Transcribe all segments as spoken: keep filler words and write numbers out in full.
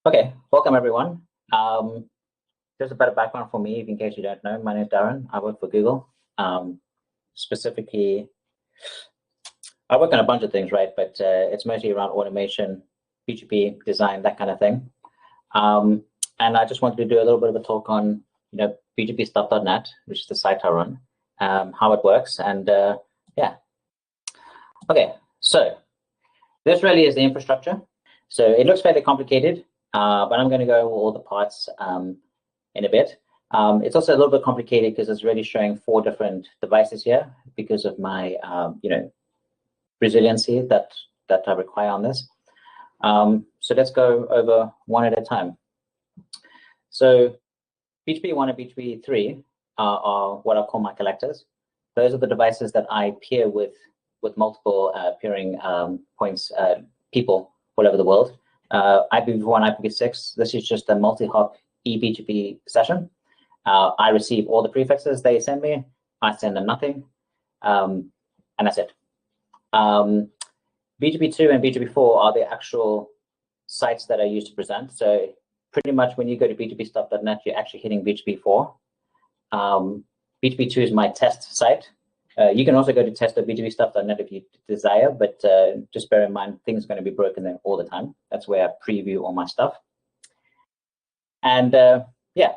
Okay, welcome everyone. Um, just a bit of background for me, in case you don't know. My name is Darren. I work for Google. Um, specifically, I work on a bunch of things, right? But uh, it's mostly around automation, P G P design, that kind of thing. Um, and I just wanted to do a little bit of a talk on, you know, P G P stuff dot net, which is the site I run, um, how it works, and uh, yeah. Okay, so this really is the infrastructure. So it looks fairly complicated, uh, but I'm going to go over all the parts um, in a bit. Um, it's also a little bit complicated because it's really showing four different devices here because of my, um, you know, resiliency that that I require on this. Um, so let's go over one at a time. So P G P one and P G P three uh, are what I call my collectors. Those are the devices that I peer with with multiple uh, peering um, points, uh, people all over the world. Uh, I P v four and I P v six, this is just a multi-hop e B G P session. Uh, I receive all the prefixes they send me. I send them nothing, um, and that's it. Um, B G P two and B G P four are the actual sites that I use to present. So pretty much when you go to B G P stuff dot net, you're actually hitting B G P four. Um, B G P two is my test site. Uh, you can also go to test dot B G P stuff dot net if you desire, but uh, just bear in mind, things are going to be broken there all the time. That's where I preview all my stuff. And uh, yeah,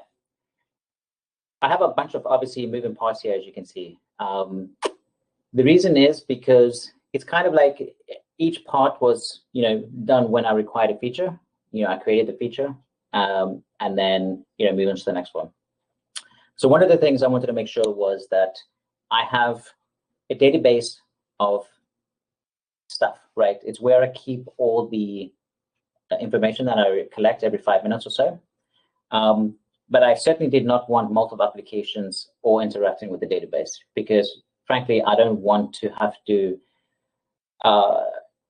I have a bunch of obviously moving parts here, as you can see. Um, the reason is because it's kind of like each part was, you know, done when I required a feature. You know, I created the feature, um, and then, you know, move on to the next one. So one of the things I wanted to make sure was that I have a database of stuff, right? It's where I keep all the information that I collect every five minutes or so. Um, but I certainly did not want multiple applications or interacting with the database because, frankly, I don't want to have to uh,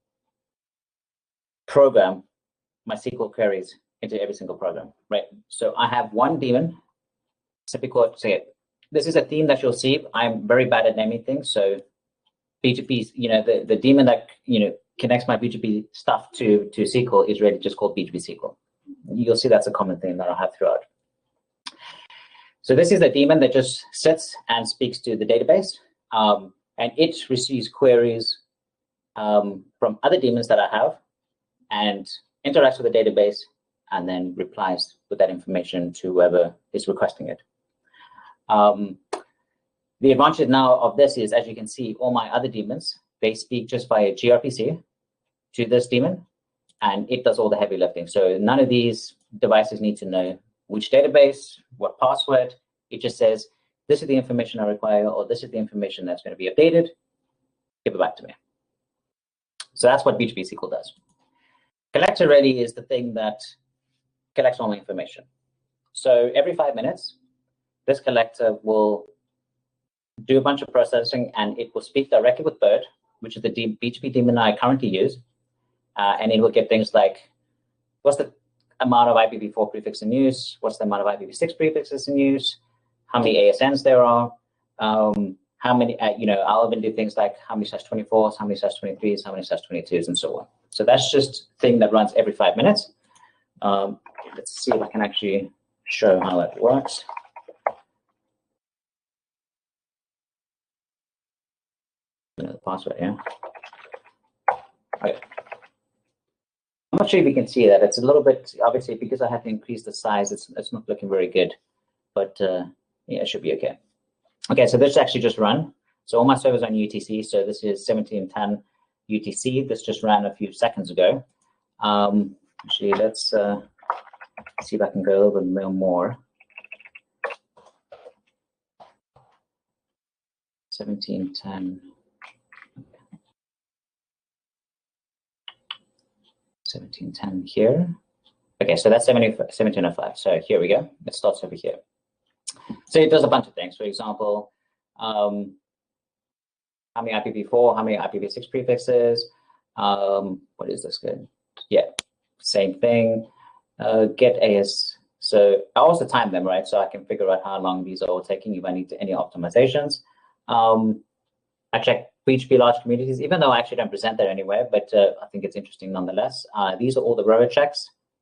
program my S Q L queries into every single program, right? So I have one daemon, simply called, say it. This is a theme that you'll see. I'm very bad at naming things, so B G P, you know, the, the daemon that, you know, connects my B G P stuff to, to S Q L is really just called B G P S Q L. You'll see that's a common thing that I'll have throughout. So this is the daemon that just sits and speaks to the database, um, and it receives queries um, from other daemons that I have and interacts with the database and then replies with that information to whoever is requesting it. Um, The advantage now of this is, as you can see, all my other daemons, they speak just via gRPC to this daemon, and it does all the heavy lifting. So none of these devices need to know which database, what password. It just says, this is the information I require, or this is the information that's going to be updated. Give it back to me. So that's what B G P S Q L does. Collector really is the thing that collects all my information. So every five minutes, this collector will do a bunch of processing, and it will speak directly with BERT, which is the B G P daemon I currently use, uh, and it will get things like, what's the amount of I P v four prefix in use? What's the amount of I P v six prefixes in use? How many A S Ns there are? Um, how many, uh, you know, I'll even do things like how many slash twenty-fours, how many slash twenty-threes, how many slash twenty-twos, and so on. So that's just a thing that runs every five minutes. Um, let's see if I can actually show how it works. The password, yeah. Okay. I'm not sure if you can see that. It's a little bit, obviously, because I had to increase the size, it's, it's not looking very good, but uh, yeah, it should be okay. Okay, so this actually just run. So all my servers are on U T C, so this is seventeen ten U T C. This just ran a few seconds ago. Um, actually, let's uh, see if I can go over a little more. seventeen ten. seventeen ten here. Okay, so that's seventeen oh five. So here we go. It starts over here. So it does a bunch of things. For example, um, how many I P v four, how many I P v six prefixes? Um, what is this good? Yeah, same thing. Uh, get A S. So I also time them, right? So I can figure out how long these are all taking if I need to, any optimizations. Um, I check B G P large communities, even though I actually don't present that anywhere, but uh, I think it's interesting nonetheless. Uh, these are all the row checks.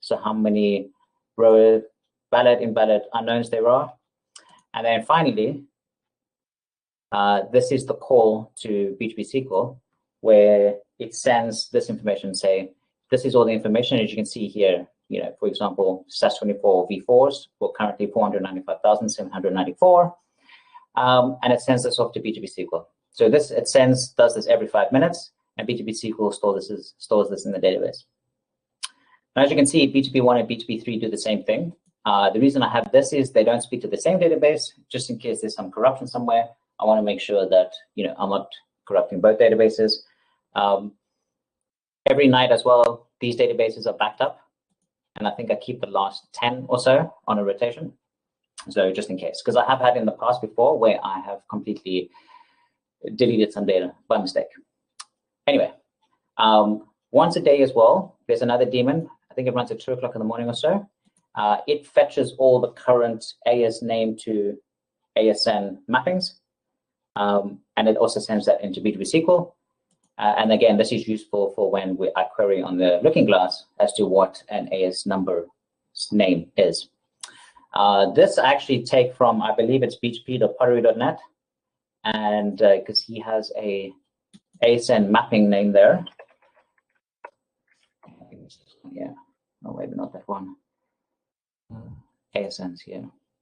so how many row valid, invalid, unknowns there are. And then finally, uh, this is the call to B G P S Q L, where it sends this information, say, this is all the information, as you can see here, you know, for example, S A S twenty-four v fours, we're currently four hundred ninety-five thousand seven hundred ninety-four, um, and it sends this off to B G P S Q L. So this, it sends, does this every five minutes, and B G P S Q L stores this, stores this in the database. Now, as you can see, B G P one and B G P three do the same thing. Uh, the reason I have this is they don't speak to the same database, just in case there's some corruption somewhere. I want to make sure that, you know, I'm not corrupting both databases. Um, every night as well, these databases are backed up, and I think I keep the last ten or so on a rotation. So just in case, because I have had in the past before where I have completely deleted some data by mistake. Anyway, um, once a day as well, there's another daemon. I think it runs at two o'clock in the morning or so. Uh, it fetches all the current A S name to A S N mappings, um, and it also sends that into B G P S Q L. Uh, and again, this is useful for when we are querying on the Looking Glass as to what an A S number name is. Uh, this I actually take from, I believe it's b g p dot pottery dot net, and because uh, he has a A S N mapping name there. Yeah, oh, maybe not that one. A S Ns here.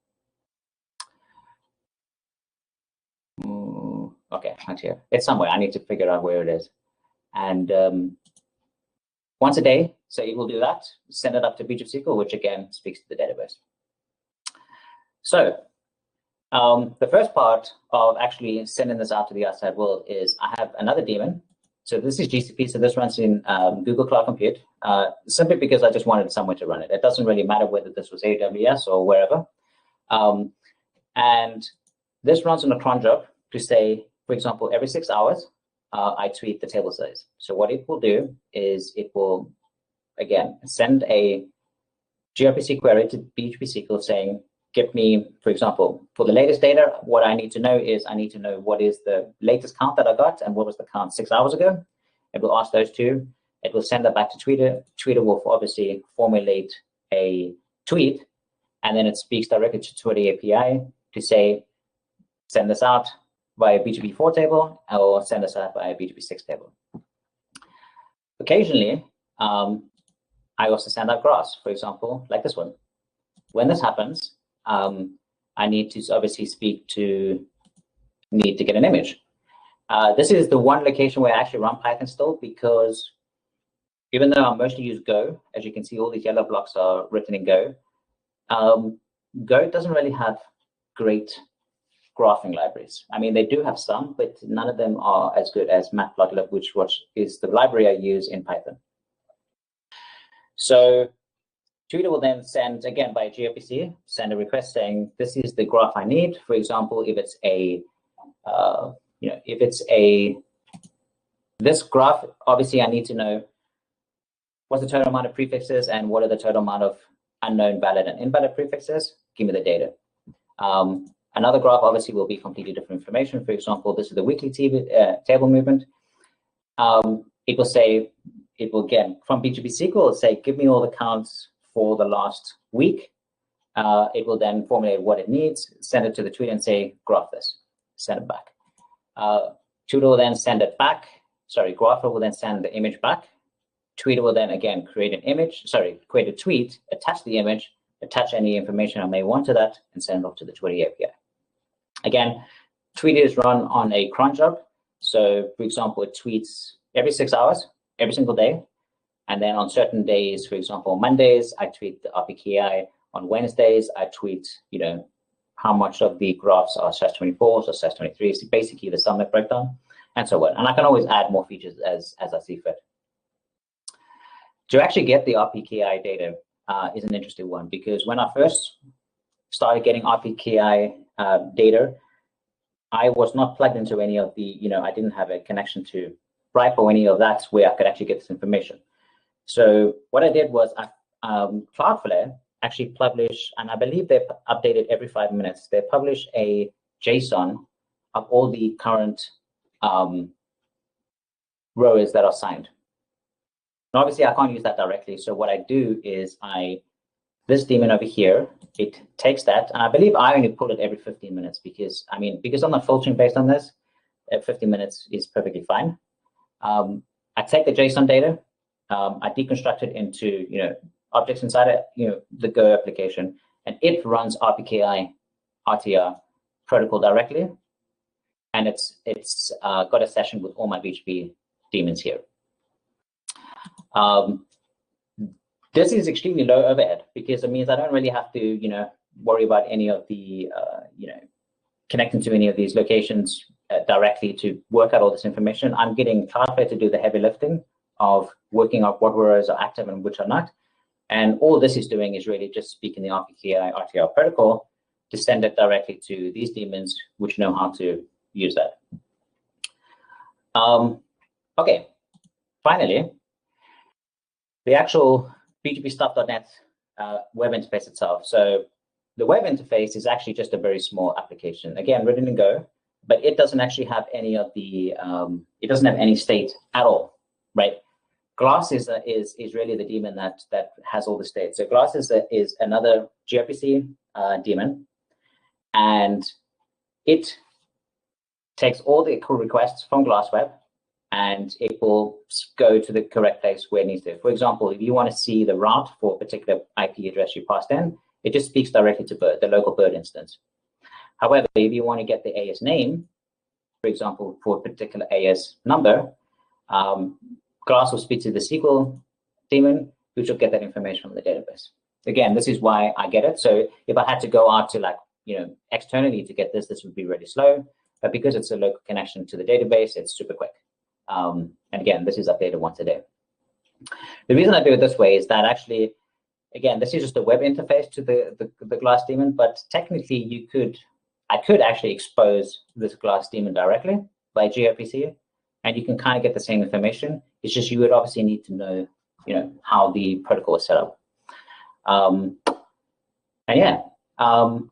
Ooh, okay, not here. It's somewhere. I need to figure out where it is. And um, once a day, so it will do that, send it up to B G P S Q L, which again speaks to the database. So um, the first part of actually sending this out to the outside world is I have another daemon. So this is G C P, so this runs in um, Google Cloud Compute, uh, simply because I just wanted somewhere to run it. It doesn't really matter whether this was A W S or wherever. Um, and this runs on a cron job to say, for example, every six hours, uh, I tweet the table size. So what it will do is it will, again, send a gRPC query to B G P S Q L saying, give me, for example, for the latest data, what I need to know is I need to know what is the latest count that I got and what was the count six hours ago. It will ask those two. It will send that back to Twitter. Twitter will obviously formulate a tweet, and then it speaks directly to Twitter A P I to say, send this out via B G P four table or send this out via B G P six table. Occasionally, um, I also send out graphs, for example, like this one. When this happens, um, I need to obviously speak to, need to get an image. Uh, this is the one location where I actually run Python still, because even though I mostly use Go, as you can see, all these yellow blocks are written in Go. Um, Go doesn't really have great graphing libraries. I mean, they do have some, but none of them are as good as Matplotlib, which, which is the library I use in Python. So Twitter will then send, again, by gRPC, send a request saying, this is the graph I need. For example, if it's a, uh, you know, if it's a, this graph, obviously I need to know what's the total amount of prefixes and what are the total amount of unknown, valid, and invalid prefixes. Give me the data. Um, another graph obviously will be completely different information. For example, this is the weekly uh, table movement. Um, it will say, it will again, from B G P S Q L, say, give me all the counts for the last week. Uh, it will then formulate what it needs, send it to the Twitter and say, graph this, send it back. Uh, Twitter will then send it back. Sorry, Grapher will then send the image back. Twitter will then again create an image, sorry, create a tweet, attach the image, attach any information I may want to that, and send it off to the Twitter A P I. Again, Twitter is run on a cron job. So for example, it tweets every six hours, every single day. And then on certain days, for example, on Mondays, I tweet the R P K I. On Wednesdays, I tweet, you know, how much of the graphs are S A S twenty-fours or S A S twenty-threes, basically the summit breakdown, and so on. And I can always add more features as, as I see fit. To actually get the R P K I data uh, is an interesting one, because when I first started getting R P K I uh, data, I was not plugged into any of the, you know, I didn't have a connection to Ripe or any of that where I could actually get this information. So what I did was I, um, Cloudflare actually publish, and I believe they update it every five minutes. They publish a JSON of all the current um, rows that are signed. Now, obviously, I can't use that directly. So what I do is I, this daemon over here, it takes that, and I believe I only pull it every fifteen minutes because, I mean, because I'm not filtering based on this, at fifteen minutes is perfectly fine. Um, I take the JSON data, um, I deconstruct it into, you know, objects inside it, you know, the Go application, and it runs R P K I R T R protocol directly, and it's it's uh, got a session with all my B H P daemons here. Um, this is extremely low overhead because it means I don't really have to, you know, worry about any of the, uh, you know, connecting to any of these locations uh, directly to work out all this information. I'm getting Cloudflare to do the heavy lifting of working out what rows are active and which are not. And all this is doing is really just speaking the R P K I R T R protocol to send it directly to these daemons, which know how to use that. Um, okay, finally, the actual B G P stuff dot net uh, web interface itself. So the web interface is actually just a very small application, again, written in Go, but it doesn't actually have any of the, um, it doesn't have any state at all, right? Glass is a, is is really the daemon that that has all the state. So Glass is a, is another gRPC uh, daemon, and it takes all the requests from GlassWeb, and it will go to the correct place where it needs to. For example, if you want to see the route for a particular I P address you passed in, it just speaks directly to Bird, the local Bird instance. However, if you want to get the A S name, for example, for a particular A S number, um, Glass will speak to the S Q L daemon, which will get that information from the database. Again, this is why I get it. So if I had to go out to, like, you know, externally to get this, this would be really slow. But because it's a local connection to the database, it's super quick. Um, and again, this is updated once a day. The reason I do it this way is that actually, again, this is just a web interface to the, the, the Glass daemon, but technically you could, I could actually expose this Glass daemon directly by gRPC, and you can kind of get the same information. It's just you would obviously need to know, you know, how the protocol is set up. Um, and yeah, um,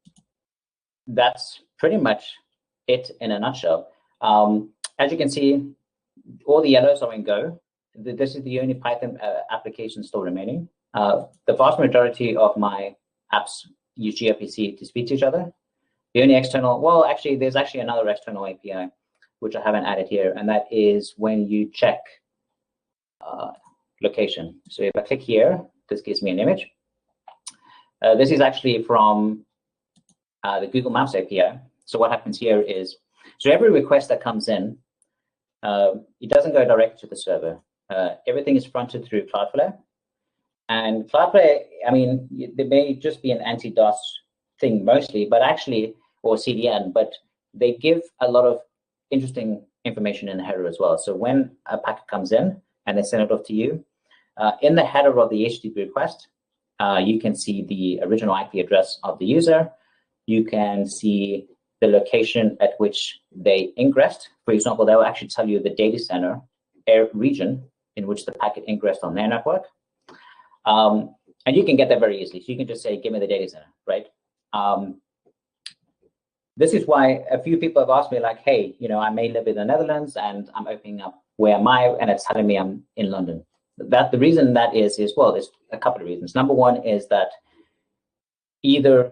that's pretty much it in a nutshell. Um, as you can see, all the yellows are in Go. This is the only Python uh, application still remaining. Uh, the vast majority of my apps use gRPC to speak to each other. The only external, well, actually, there's actually another external A P I, which I haven't added here, and that is when you check uh, location. So if I click here, this gives me an image. Uh, this is actually from uh, the Google Maps A P I. So what happens here is, so every request that comes in, uh, it doesn't go directly to the server. Uh, everything is fronted through Cloudflare. And Cloudflare, I mean, there may just be an anti-DOS thing mostly, but actually, or C D N, but they give a lot of interesting information in the header as well. So when a packet comes in and they send it off to you, uh, in the header of the H T T P request, uh, you can see the original I P address of the user. You can see the location at which they ingressed. For example, they will actually tell you the data center air region in which the packet ingressed on their network. Um, and you can get that very easily. So you can just say, give me the data center, right? Um, this is why a few people have asked me, like, hey, you know, I may live in the Netherlands and I'm opening up where am I, and it's telling me I'm in London. That the reason that is, is, well, there's a couple of reasons. Number one is that either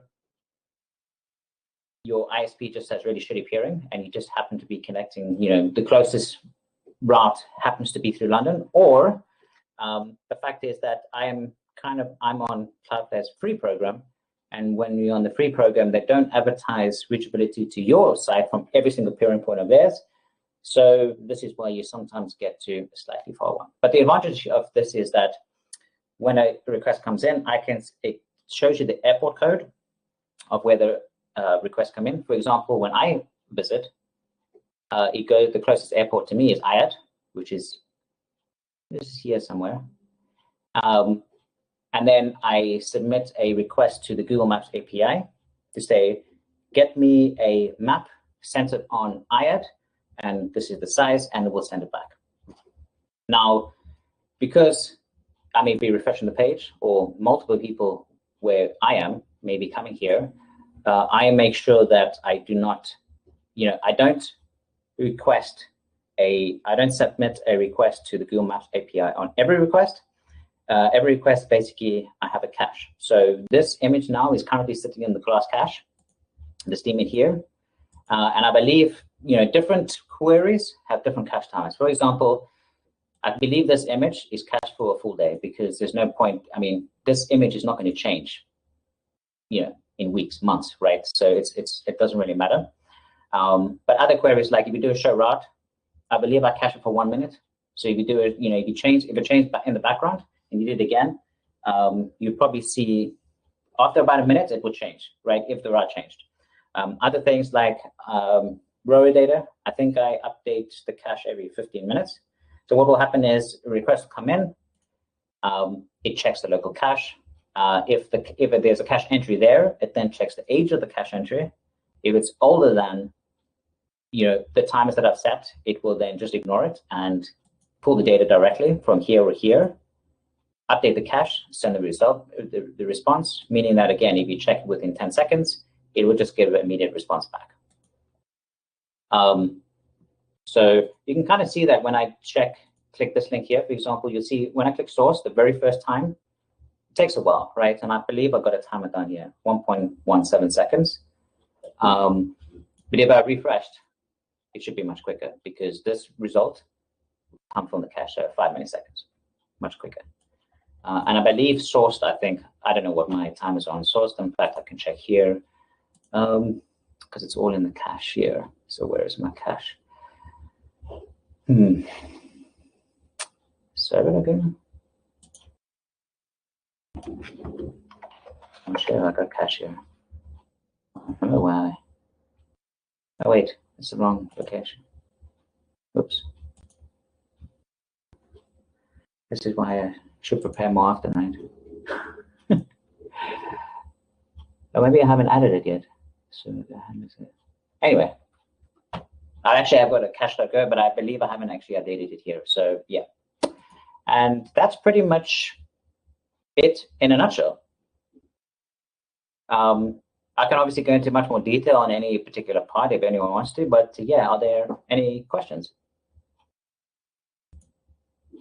your I S P just has really shitty peering and you just happen to be connecting, you know, the closest route happens to be through London, or um, the fact is that I am kind of, I'm on Cloudflare's free program. And when you're on the free program, they don't advertise reachability to your site from every single peering point of theirs. So this is why you sometimes get to a slightly far one. But the advantage of this is that when a request comes in, I can, it shows you the airport code of where the uh, requests come in. For example, when I visit, uh, it goes, the closest airport to me is Ayat, which is, this is here somewhere. Um, and then I submit a request to the Google Maps A P I to say, get me a map centered on Ayat, and this is the size, and it will send it back. Now, because I may be refreshing the page, or multiple people where I am may be coming here, uh, I make sure that I do not, you know, I don't request a, I don't submit a request to the Google Maps A P I on every request. Uh, every request, basically, I have a cache. So this image now is currently sitting in the class cache, this image here. Uh, and I believe, you know, different queries have different cache times. For example, I believe this image is cached for a full day because there's no point. I mean, this image is not going to change, you know, in weeks, months, right? So it's it's it doesn't really matter. Um, but other queries, like if you do a show route, I believe I cache it for one minute. So if you do it, you know, if you change, if it changed in the background and you did it again, um, you probably see after about a minute it will change, right? If the route changed. Um, other things like um, row data, I think I update the cache every fifteen minutes. So what will happen is a request will come in, um, it checks the local cache. Uh, if the if there's a cache entry there, it then checks the age of the cache entry. If it's older than, you know, the timers that I've set, it will then just ignore it and pull the data directly from here or here, update the cache, send the result, the, the response, meaning that again, if you check it within ten seconds, it will just give an immediate response back. Um, so you can kind of see that when I check, click this link here, for example, you'll see when I click source the very first time, it takes a while, right? And I believe I've got a timer down here, one point one seven seconds. Um, but if I refreshed, it should be much quicker because this result comes from the cache, so five milliseconds, much quicker. Uh, and I believe sourced, I think, I don't know what my time is on sourced. In fact, I can check here because um, it's all in the cache here. So where is my cache? Hmm. Server again? I'm sure I got cache here. I don't know why. Oh, wait, it's the wrong location. Oops. This is why I should prepare more often, right? Or maybe I haven't added it yet. So anyway, I actually have got a cache.go, but I believe I haven't actually updated it here. So yeah, and that's pretty much it in a nutshell. Um, I can obviously go into much more detail on any particular part if anyone wants to, but yeah, are there any questions?